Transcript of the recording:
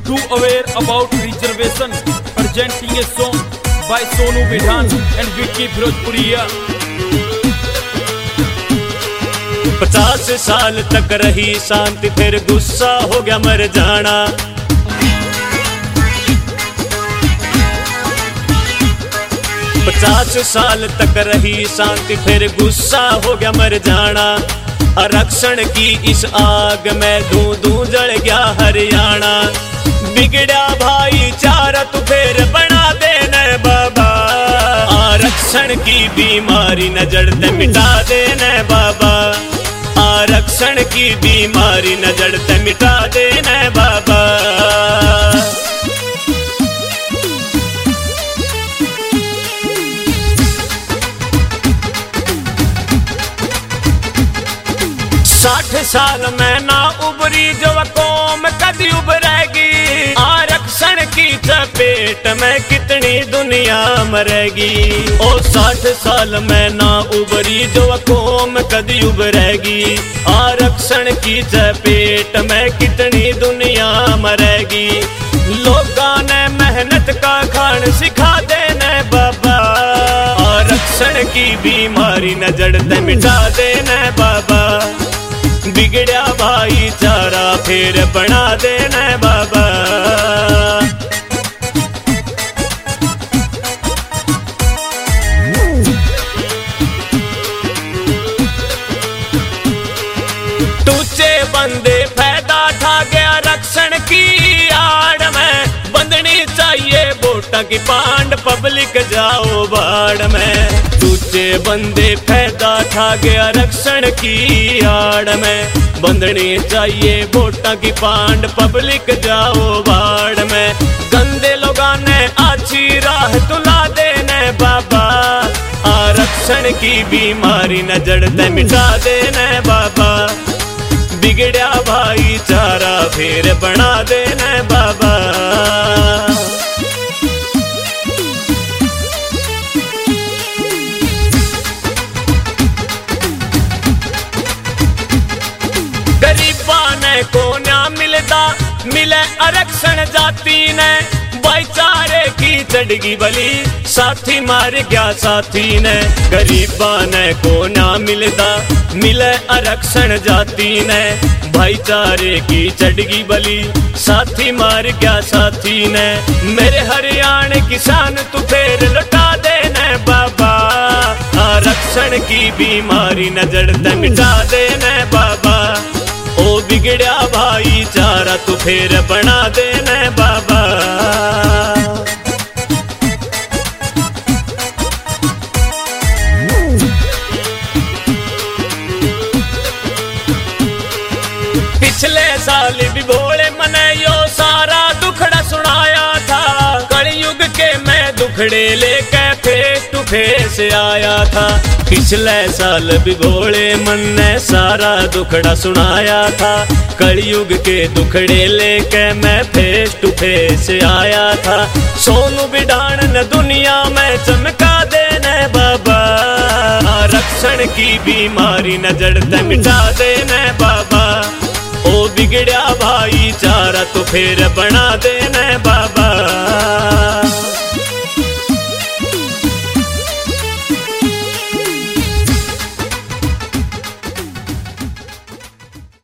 Do aware about reservation. Presenting a song by Sonu Bidhan and Vicky Bhojpuria. 50 साल तक रही शांति, फिर गुस्सा हो गया मर जाना। 50 साल तक रही शांति, फिर गुस्सा हो गया मर जाना। आरक्षण की इस आग में धू धू जल गया हरियाणा। बिगड़ा भाईचारा तू फिर बना देना बाबा। आरक्षण की बीमारी न जड़ ते मिटा देना बाबा। आरक्षण की बीमारी न जड़ ते मिटा देना बाबा। साठ साल में ना उभरी जो कौम कभी उभरेगी। आरक्षण की चपेट में कितनी दुनिया मरेगी। ओ 60 साल में ना उभरी जो कौम कभी उभरेगी। आरक्षण की चपेट में कितनी दुनिया मरेगी। लोगों ने मेहनत का खान सिखा देने बाबा। आरक्षण की बीमारी न जड़ ते मिटा देने बाबा। बिगड़ा भाईचारा फिर बना देना बाबा। टूचे बंदे फायदा उठा गया आरक्षण की आड़ में। बंधनी चाहिए वोटा की पांड, पब्लिक जाओ बाढ़ में। टूचे बंदे फायदा उठा गया आरक्षण की आड़ में। बंधनी चाहिए वोटा की पांड, पब्लिक जाओ बाढ़ में। गंदे लोगों ने अच्छी राह तुला देने बाबा। आरक्षण की बीमारी न जड़ ते मिटा देने बाबा। बिगड़ा भाईचारा फिर बना देना बाबा। गरीबा ने को ना मिलता, मिले आरक्षण जाति ने। भाईचारे की चढ़गी बली, साथी मार गया साथी ने। गरीबा ने को ना मिलता, मिले आरक्षण जाति ने। भाईचारे की चढ़गी बली, साथी मार गया साथी ने। मेरे हरियाणा किसान तू फिर लौटा देने बाबा। आरक्षण की बीमारी न जड़ ते मिटा देने बाबा। ओ बिगड़ा भाईचारा तू फिर बना देना बाबा। पिछले साल भी भोले मने यो सारा दुखड़ा सुनाया था। कलयुग के मैं दुखड़े लेके फेस टू फेस आया था। पिछले साल भी भोले मन ने सारा दुखड़ा सुनाया था। कलयुग के दुखड़े लेके मैं फेस टू फेस आया था। सोनू बिडान ने दुनिया में चमका देने बाबा। आरक्षण की बीमारी न जड़ ते मिटा देने बाबा। ओ बिगड़ा भाईचारा तो फिर बना देना बाबा।